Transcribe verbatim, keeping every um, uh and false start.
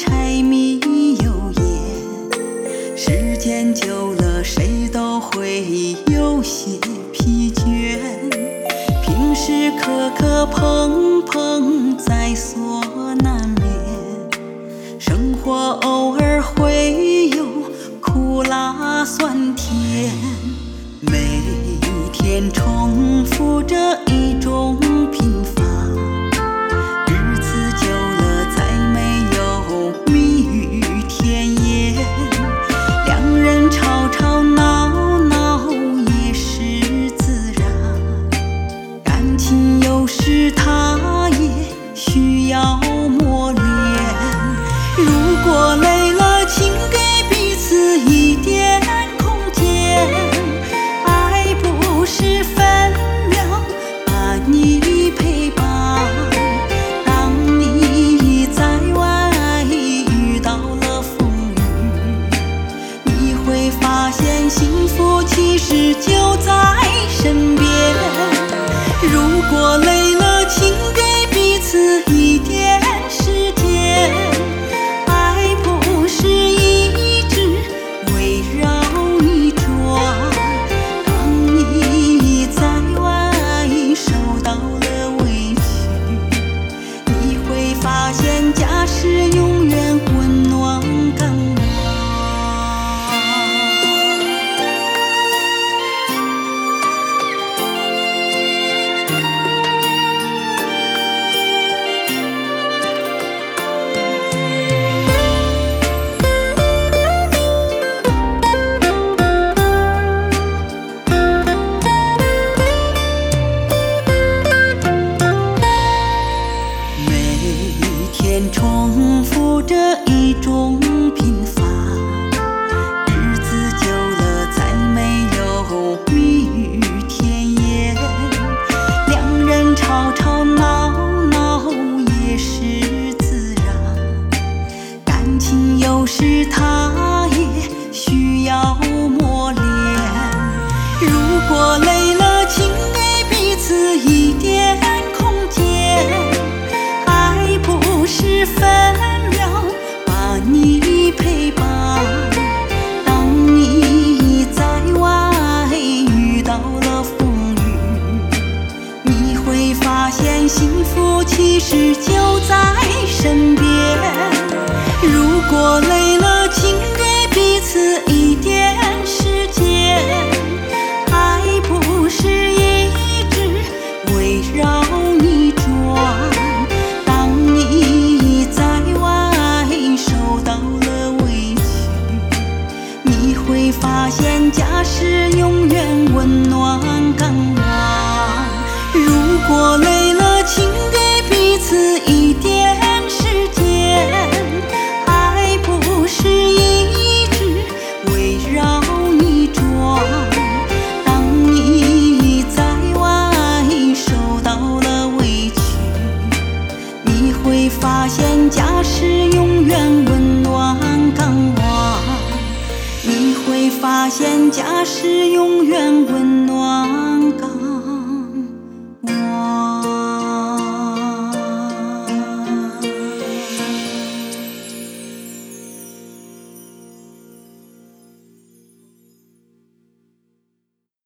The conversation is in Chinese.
柴米油盐，时间久了谁都会有些疲倦。平时磕磕碰碰在所难免，生活偶尔会有苦辣酸甜，每天重复着一种平凡，日子久了再没有蜜语甜言，两人吵吵闹闹也是自然，感情有时它也需要磨练。如果累了，请给彼此一点空间，爱不是分秒把你陪伴。当你在外遇到了风雨，你会发现幸福其实就在身边。如果累了，请给彼此一点时间，爱不是一直围绕你转。当你在外受到了委屈，你会发现家是永远温暖港湾。重复着一种平凡，日子久了再没有蜜语甜言，两人吵吵闹闹也是自然，感情有时它也需要磨练。如果累了，请给彼此一点空间，不是分秒把你陪伴。当你在外遇到了风雨，你会发现幸福其实就在身边。如果累了，请给彼此一点时间，爱不是一直围绕你转。你在外受到了委屈，你会发现家是永远温暖港湾。如果累了，请给彼此一点时间，爱不是一直围绕你转。当你在外受到了委屈，你会发现家是永远温暖港湾。你会发现家是永远温暖。